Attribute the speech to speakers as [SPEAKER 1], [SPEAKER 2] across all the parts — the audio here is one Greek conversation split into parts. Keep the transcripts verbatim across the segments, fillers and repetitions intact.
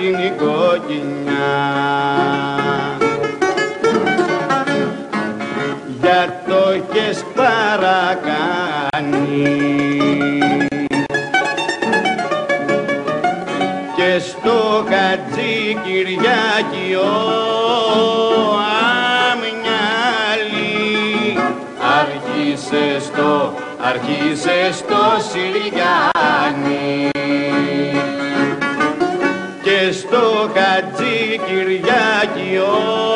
[SPEAKER 1] την κοκκινιά. Για το έχεις παρακάνει και στο Χατζή Κυριάκιο αμυαλί άρχισες το, άρχισες το Συριάνι και στο Χατζή Κυριάκιο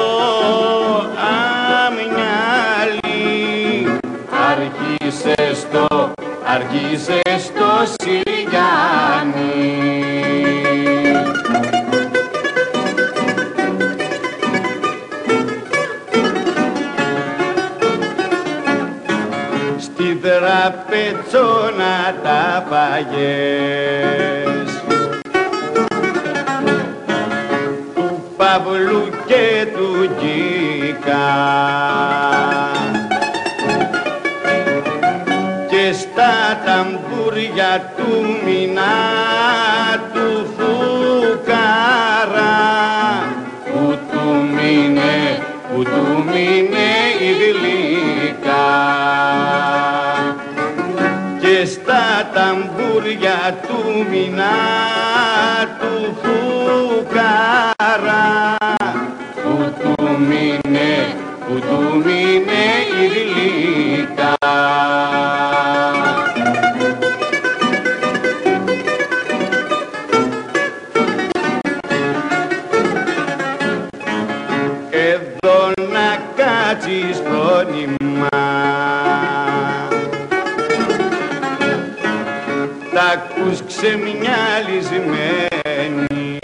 [SPEAKER 1] αμυαλί άρχισες το, άρχισες το Συριάνι. Στη τραπετσόνα τα παγιές του Παύλου και του Γκίκα και στα ταμπούρια του Μινά του Φουκαρά που του μείνε, που του μείνε η γλυκά και στα ταμπούρια του Μινά του Φουκαρά που του μείνε, που του μείνε η γλυκά. Εδώ να κάτσεις φρόνημα τ' ακούς ξεμυαλισμένη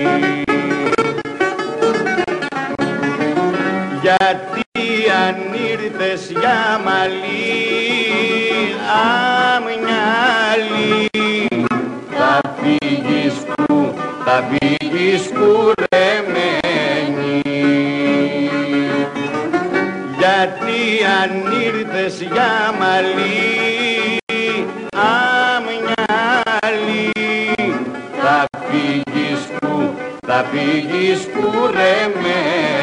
[SPEAKER 1] γιατί αν ήρθες για μαλλί αμυαλί θα φύγεις που, θα φύγεις κουρεμένη γιατί αν ήρθες για μαλλί αμυαλί θα φύγεις που, θα φύγεις κουρεμένη.